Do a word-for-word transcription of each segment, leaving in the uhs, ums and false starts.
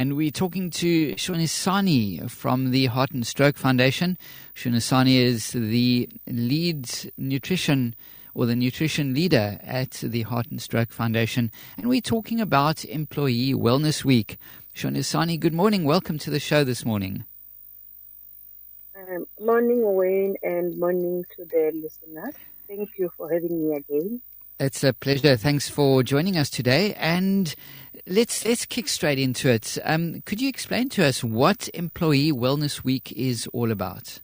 And we're talking to Shonisani from the Heart and Stroke Foundation. Shonisani is the lead nutrition or the nutrition leader at the Heart and Stroke Foundation. And we're talking about Employee Wellness Week. Shonisani, good morning. Welcome to the show this morning. Um, morning, Wayne, and morning to the listeners. Thank you for having me again. It's a pleasure. Thanks for joining us today. And let's let's kick straight into it. Um, could you explain to us what Employee Wellness Week is all about?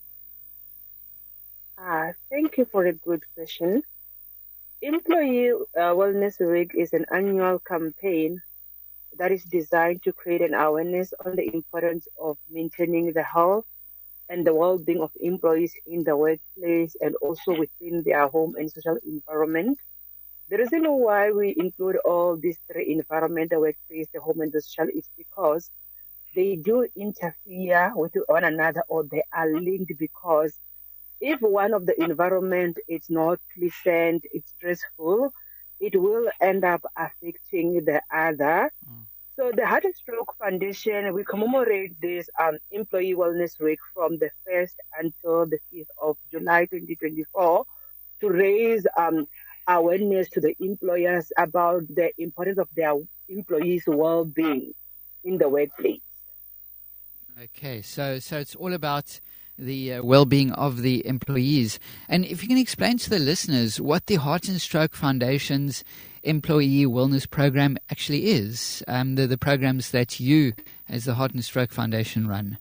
Uh, thank you for a good question. Employee uh, Wellness Week is an annual campaign that is designed to create an awareness on the importance of maintaining the health and the well-being of employees in the workplace and also within their home and social environment. The reason why we include all these three environments, the workplace, the home, and the social, is because they do interfere with one another, or they are linked, because if one of the environment is not pleasant, it's stressful, it will end up affecting the other. Mm. So the Heart and Stroke Foundation, we commemorate this um, Employee Wellness Week from the first until the fifth of July twenty twenty-four to raise um, awareness to the employers about the importance of their employees' well-being in the workplace. Okay, so so it's all about the uh, well-being of the employees. And if you can explain to the listeners what the Heart and Stroke Foundation's Employee Wellness Program actually is, um, the, the programs that you, as the Heart and Stroke Foundation, run.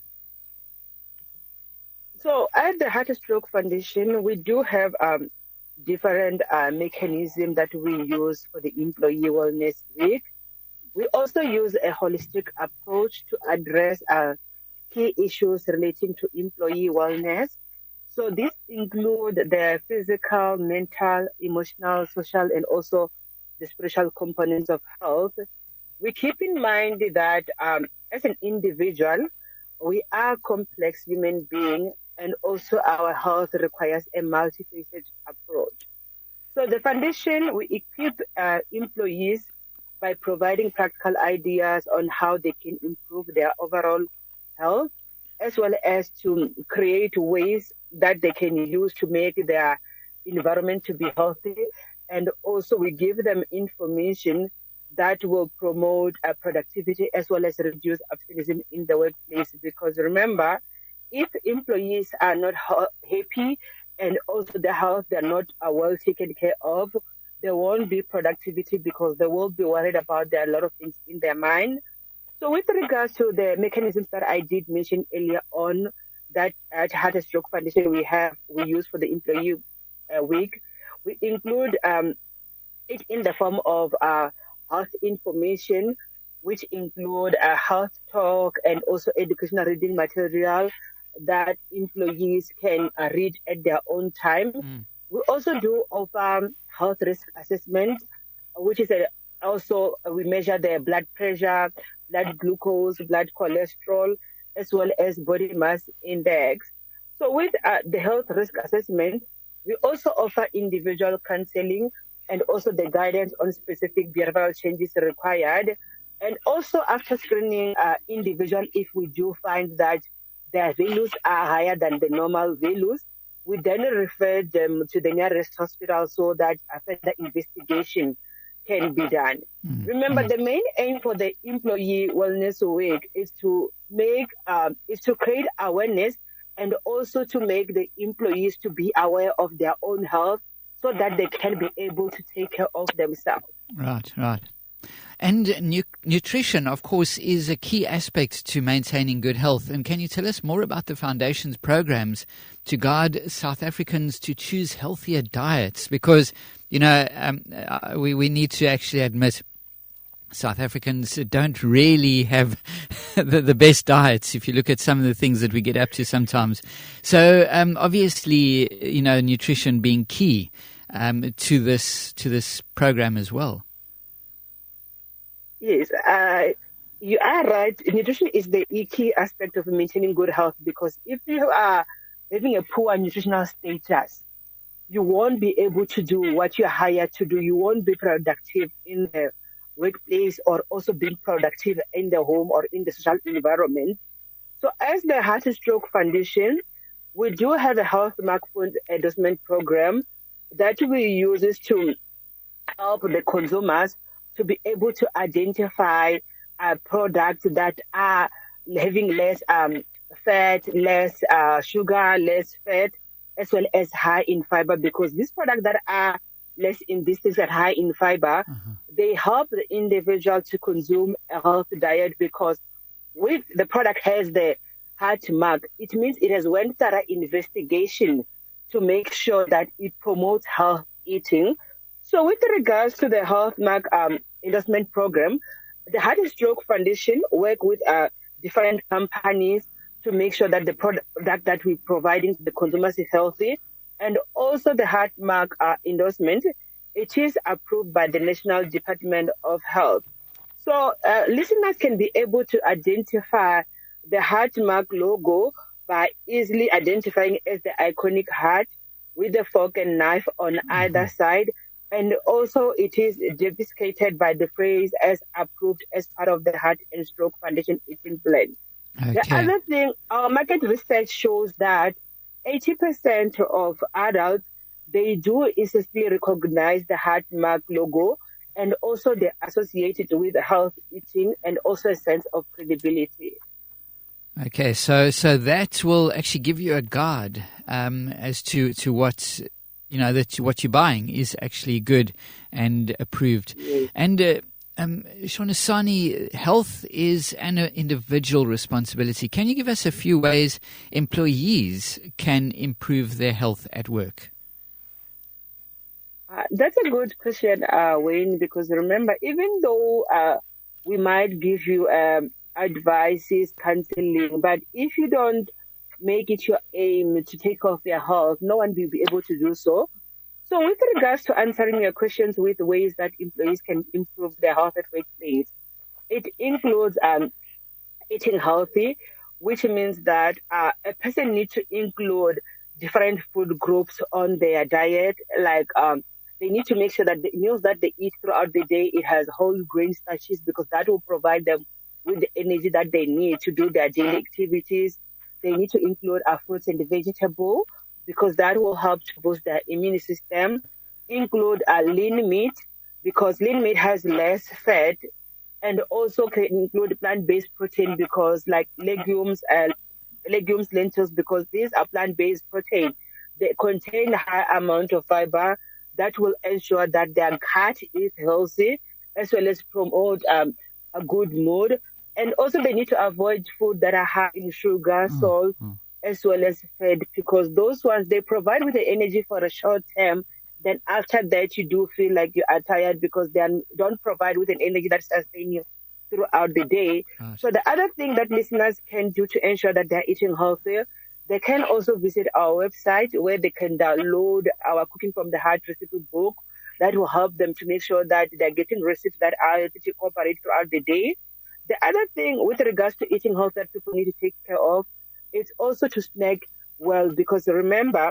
So at the Heart and Stroke Foundation, we do have um, different uh, mechanisms that we use for the Employee Wellness Week. We also use a holistic approach to address uh, key issues relating to employee wellness. So these include the physical, mental, emotional, social, and also the spiritual components of health. We keep in mind that um, as an individual, we are complex human beings, and also our health requires a multifaceted approach. So the foundation, we equip uh, employees by providing practical ideas on how they can improve their overall health, as well as to create ways that they can use to make their environment to be healthy. And also we give them information that will promote uh, productivity as well as reduce absenteeism in the workplace. Because remember, if employees are not ha- happy and also the health, they're not uh, well taken care of, there won't be productivity because they will be worried about there are a lot of things in their mind. So with regards to the mechanisms that I did mention earlier on, that at Heart and Stroke Foundation we have, we use for the Employee uh, Week, we include um, it in the form of uh, health information, which include a health talk and also educational reading material that employees can uh, read at their own time. Mm. We also do offer health risk assessment, which is a, also uh, we measure their blood pressure, blood glucose, blood cholesterol, as well as body mass index. So with uh, the health risk assessment, we also offer individual counseling and also the guidance on specific behavioral changes required. And also after screening uh, individual, if we do find that their values are higher than the normal values, we then refer them to the nearest hospital so that a further investigation can be done. Mm-hmm. Remember, the main aim for the Employee Wellness Week is to make, um, is to create awareness and also to make the employees to be aware of their own health so that they can be able to take care of themselves. Right, right. And nu- nutrition, of course, is a key aspect to maintaining good health. And can you tell us more about the Foundation's programs to guide South Africans to choose healthier diets? Because, you know, um, we, we need to actually admit South Africans don't really have the, the best diets if you look at some of the things that we get up to sometimes. So um, obviously, you know, nutrition being key um, to this to this program as well. Yes, uh, you are right. Nutrition is the key aspect of maintaining good health, because if you are having a poor nutritional status, you won't be able to do what you're hired to do. You won't be productive in the workplace or also being productive in the home or in the social environment. So as the Heart and Stroke Foundation, we do have a Health Mark Fund endorsement program that we use to help the consumers to be able to identify uh, products that are having less um, fat, less uh, sugar, less fat, as well as high in fiber, because these products that are less in distance and high in fiber, uh-huh. they help the individual to consume a healthy diet, because with the product has the heart mark, it means it has went thorough investigation to make sure that it promotes health eating. So with regards to the Health Mark um, endorsement program, the Heart and Stroke Foundation work with uh, different companies to make sure that the product that we're providing to the consumers is healthy. And also the Heart Mark uh, endorsement, it is approved by the National Department of Health. So uh, listeners can be able to identify the Heart Mark logo by easily identifying it as the iconic heart with the fork and knife on mm-hmm. either side. And also it is designated by the phrase as approved as part of the Heart and Stroke Foundation eating plan. Okay. The other thing, our market research shows that eighty percent of adults, they do instantly recognize the Heart Mark logo, and also they associate it with health eating and also a sense of credibility. Okay, so so that will actually give you a guide um, as to, to what, you know, that what you're buying is actually good and approved. Yes. And uh, um, Shonasani, health is an individual responsibility. Can you give us a few ways employees can improve their health at work? Uh, that's a good question, uh, Wayne, because remember, even though uh, we might give you um, advices, counseling, but if you don't make it your aim to take care of your health, no one will be able to do so. So with regards to answering your questions with ways that employees can improve their health at workplace, it includes um, eating healthy, which means that uh, a person needs to include different food groups on their diet, like um, they need to make sure that the meals that they eat throughout the day, it has whole grain starches, because that will provide them with the energy that they need to do their daily activities. They need to include our fruits and vegetables, because that will help to boost their immune system. Include a lean meat, because lean meat has less fat, and also can include plant-based protein, because like legumes and legumes, lentils, because these are plant-based protein. They contain a high amount of fiber that will ensure that their gut is healthy, as well as promote um, a good mood. And also they need to avoid food that are high in sugar, mm, salt, mm. as well as fat, because those ones, they provide with the energy for a short term. Then after that, you do feel like you are tired, because they don't provide with an energy that sustains you throughout the day. Gosh. So the other thing that listeners can do to ensure that they're eating healthier, they can also visit our website where they can download our Cooking from the Heart recipe book that will help them to make sure that they're getting recipes that are able to incorporate throughout the day. The other thing with regards to eating health that people need to take care of, it's also to snack well, because remember,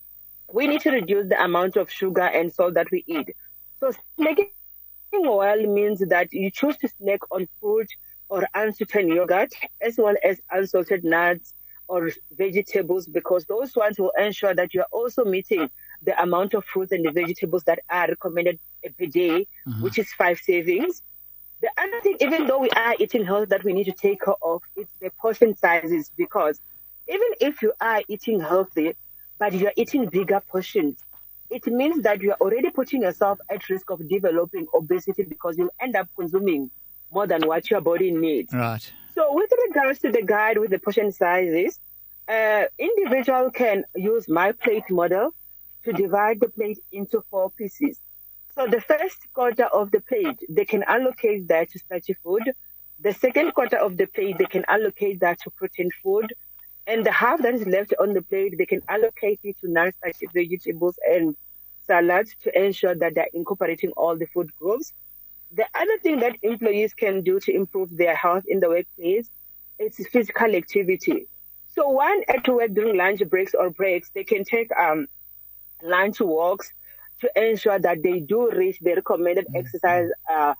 we need to reduce the amount of sugar and salt that we eat. So snacking well means that you choose to snack on fruit or unsweetened yogurt, as well as unsalted nuts or vegetables, because those ones will ensure that you're also meeting the amount of fruits and the vegetables that are recommended per day, mm-hmm. which is five servings. The other thing, even though we are eating health that we need to take care of, it's the portion sizes, because even if you are eating healthy, but you are eating bigger portions, it means that you are already putting yourself at risk of developing obesity, because you'll end up consuming more than what your body needs. Right. So with regards to the guide with the portion sizes, uh, individual can use my plate model to divide the plate into four pieces. So the first quarter of the plate, they can allocate that to starchy food. The second quarter of the plate, they can allocate that to protein food. And the half that is left on the plate, they can allocate it to non-starchy vegetables and salads to ensure that they're incorporating all the food groups. The other thing that employees can do to improve their health in the workplace is physical activity. So one at work during lunch breaks or breaks, they can take um, lunch walks to ensure that they do reach the recommended mm-hmm. exercise uh,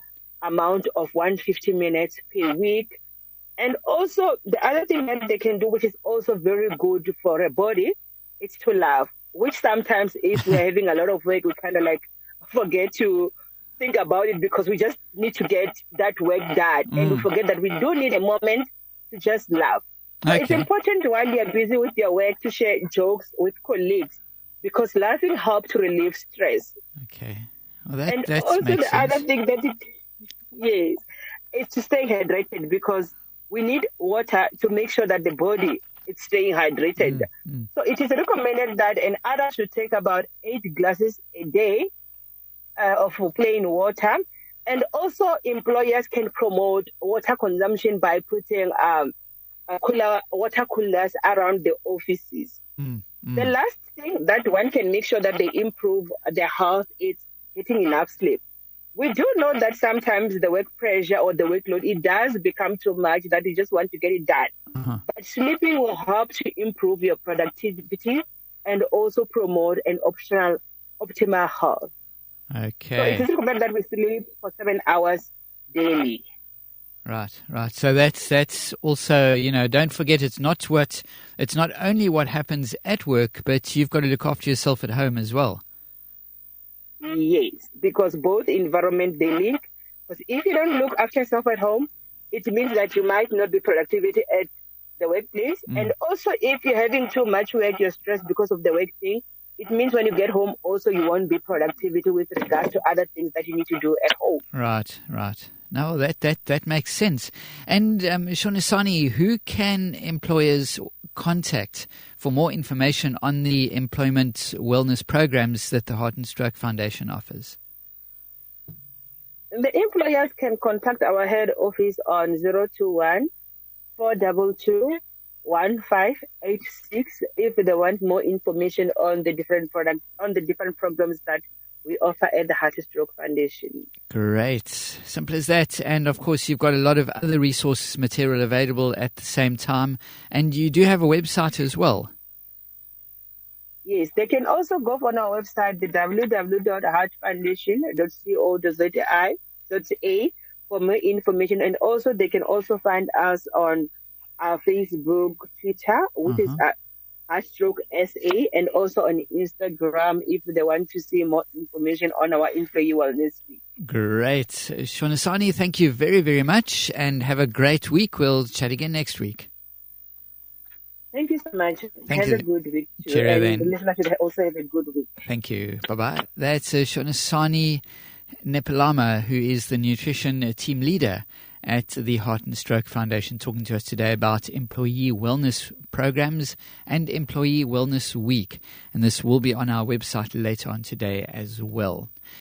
amount of one hundred fifty minutes per week. And also, the other thing that they can do, which is also very good for a body, is to laugh, which sometimes if we're having a lot of work, we kind of like forget to think about it because we just need to get that work done. Mm. And we forget that we do need a moment to just laugh. Okay. It's important while you're busy with your work to share jokes with colleagues because laughing helps to relieve stress. Okay. Well, that, and that also makes the sense. other thing that it, yes, is to stay hydrated because we need water to make sure that the body is staying hydrated. Mm, mm. So it is recommended that an adult should take about eight glasses a day uh, of plain water. And also employers can promote water consumption by putting um, uh, cooler, water coolers around the offices. Mm, mm. The last thing that one can make sure that they improve their health is getting enough sleep. We do know that sometimes the work pressure or the workload, it does become too much that you just want to get it done. Uh-huh. But sleeping will help to improve your productivity and also promote an optional optimal health. Okay. So it is recommended that we sleep for seven hours daily. Right, right. So that's that's also, you know, don't forget it's not what it's not only what happens at work, but you've got to look after yourself at home as well. Yes, because both environment they link. Because if you don't look after yourself at home, it means that you might not be productivity at the workplace. Mm. And also, if you're having too much work, you're stressed because of the work thing. It means when you get home, also you won't be productivity with regards to other things that you need to do at home. Right, right. No, that that that makes sense. And um, Shonisani, who can employers contact for more information on the employment wellness programs that the Heart and Stroke Foundation offers? The employers can contact our head office on zero two one, four two two, one five eight six if they want more information on the different products, on the different programs that we offer at the Heart and Stroke Foundation. Great. Simple as that. And of course, you've got a lot of other resources material available at the same time. And you do have a website as well. Yes, they can also go on our website, the w w w dot heart foundation dot co dot z a for more information. And also, they can also find us on our Facebook, Twitter, which uh-huh. is at Heart Stroke S A, and also on Instagram if they want to see more information on our Employee Wellness Week. Great. Shonisani, thank you very, very much and have a great week. We'll chat again next week. Thank you so much. Thank have you. a good week too. Cheerio and then. the listeners should also have a good week. Thank you. Bye-bye. That's uh, Shonisani Nepalama, who is the nutrition team leader at the Heart and Stroke Foundation, talking to us today about employee wellness programs and Employee Wellness Week. And this will be on our website later on today as well.